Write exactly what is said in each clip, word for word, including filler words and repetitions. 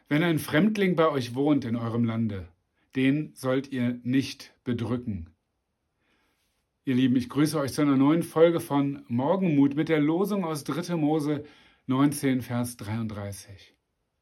Wenn ein Fremdling bei euch wohnt in eurem Lande, den sollt ihr nicht bedrücken. Ihr Lieben, ich grüße euch zu einer neuen Folge von Morgenmut mit der Losung aus dritter Mose neunzehn, Vers dreiunddreißig.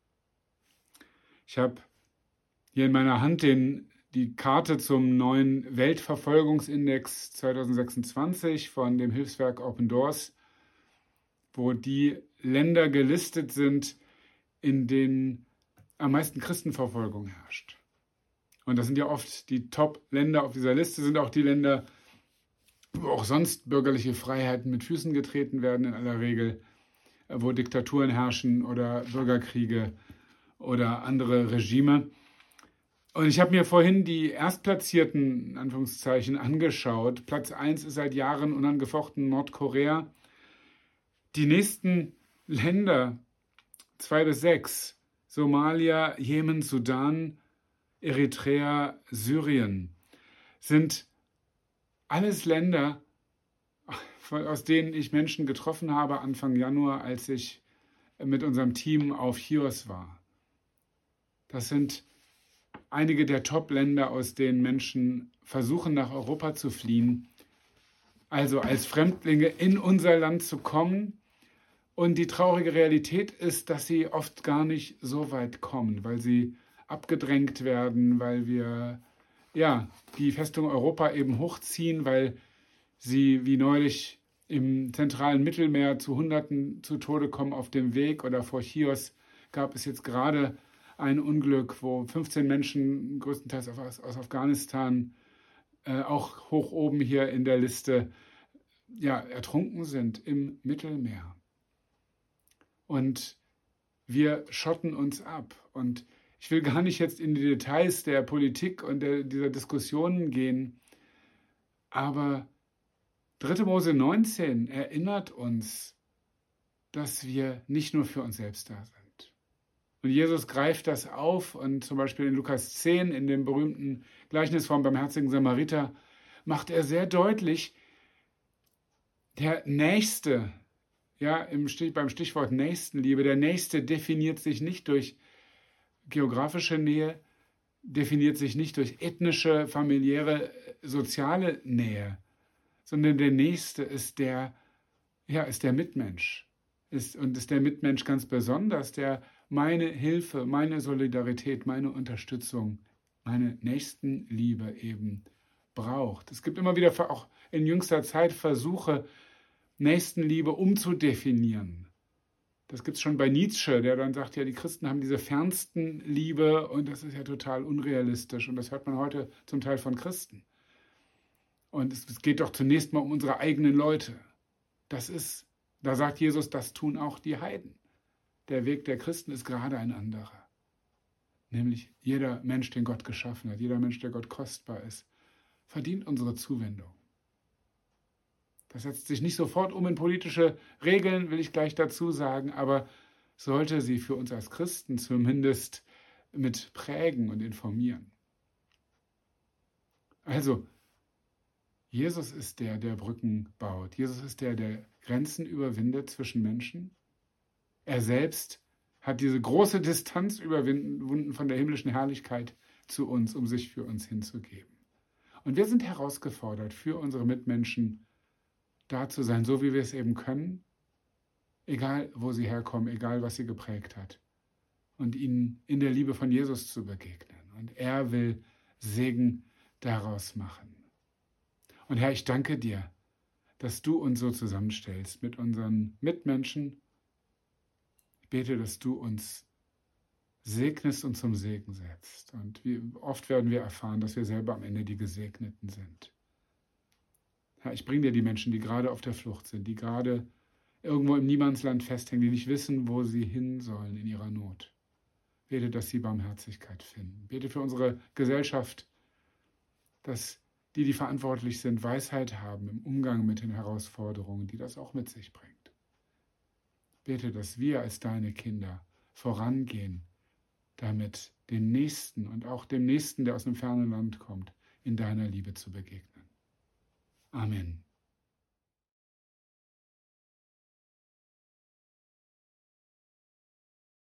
Ich habe hier in meiner Hand den, die Karte zum neuen Weltverfolgungsindex zwanzig sechsundzwanzig von dem Hilfswerk Open Doors, wo die Länder gelistet sind, in denen am meisten Christenverfolgung herrscht. Und das sind ja oft die Top-Länder auf dieser Liste, sind auch die Länder, wo auch sonst bürgerliche Freiheiten mit Füßen getreten werden in aller Regel, wo Diktaturen herrschen oder Bürgerkriege oder andere Regime. Und ich habe mir vorhin die Erstplatzierten, in Anführungszeichen, angeschaut. Platz eins ist seit Jahren unangefochten Nordkorea. Die nächsten Länder, zwei bis sechs, Somalia, Jemen, Sudan, Eritrea, Syrien, sind alles Länder, aus denen ich Menschen getroffen habe Anfang Januar, als ich mit unserem Team auf Chios war. Das sind einige der Top-Länder, aus denen Menschen versuchen, nach Europa zu fliehen, also als Fremdlinge in unser Land zu kommen. Und die traurige Realität ist, dass sie oft gar nicht so weit kommen, weil sie abgedrängt werden, weil wir ja, die Festung Europa eben hochziehen, weil sie wie neulich im zentralen Mittelmeer zu Hunderten zu Tode kommen auf dem Weg. Oder vor Chios gab es jetzt gerade ein Unglück, wo fünfzehn Menschen, größtenteils aus, aus Afghanistan, äh, auch hoch oben hier in der Liste, ja, ertrunken sind im Mittelmeer. Und wir schotten uns ab. Und ich will gar nicht jetzt in die Details der Politik und der, dieser Diskussionen gehen, aber dritter Mose neunzehn erinnert uns, dass wir nicht nur für uns selbst da sind. Und Jesus greift das auf und zum Beispiel in Lukas zehn, in dem berühmten Gleichnis vom barmherzigen Samariter, macht er sehr deutlich, der Nächste, ja, im Stich, beim Stichwort Nächstenliebe, der Nächste definiert sich nicht durch geografische Nähe, definiert sich nicht durch ethnische, familiäre, soziale Nähe, sondern der Nächste ist der, ja, ist der Mitmensch. Ist, und ist der Mitmensch ganz besonders, der meine Hilfe, meine Solidarität, meine Unterstützung, meine Nächstenliebe eben braucht. Es gibt immer wieder auch in jüngster Zeit Versuche, Nächstenliebe umzudefinieren. Das gibt es schon bei Nietzsche, der dann sagt, ja, die Christen haben diese Fernstenliebe und das ist ja total unrealistisch. Und das hört man heute zum Teil von Christen. Und es, es geht doch zunächst mal um unsere eigenen Leute. Das ist, da sagt Jesus, das tun auch die Heiden. Der Weg der Christen ist gerade ein anderer. Nämlich jeder Mensch, den Gott geschaffen hat, jeder Mensch, der Gott kostbar ist, verdient unsere Zuwendung. Das setzt sich nicht sofort um in politische Regeln, will ich gleich dazu sagen, aber sollte sie für uns als Christen zumindest mit prägen und informieren. Also, Jesus ist der, der Brücken baut. Jesus ist der, der Grenzen überwindet zwischen Menschen. Er selbst hat diese große Distanz überwunden von der himmlischen Herrlichkeit zu uns, um sich für uns hinzugeben. Und wir sind herausgefordert, für unsere Mitmenschen da zu sein, so wie wir es eben können, egal wo sie herkommen, egal was sie geprägt hat, und ihnen in der Liebe von Jesus zu begegnen. Und er will Segen daraus machen. Und Herr, ich danke dir, dass du uns so zusammenstellst mit unseren Mitmenschen. Ich bete, dass du uns segnest und zum Segen setzt. Und wie oft werden wir erfahren, dass wir selber am Ende die Gesegneten sind. Herr, ich bringe dir die Menschen, die gerade auf der Flucht sind, die gerade irgendwo im Niemandsland festhängen, die nicht wissen, wo sie hin sollen in ihrer Not. Bete, dass sie Barmherzigkeit finden. Bete für unsere Gesellschaft, dass die, die verantwortlich sind, Weisheit haben im Umgang mit den Herausforderungen, die das auch mit sich bringt. Bete, dass wir als deine Kinder vorangehen, damit den Nächsten und auch dem Nächsten, der aus einem fernen Land kommt, in deiner Liebe zu begegnen. Amen.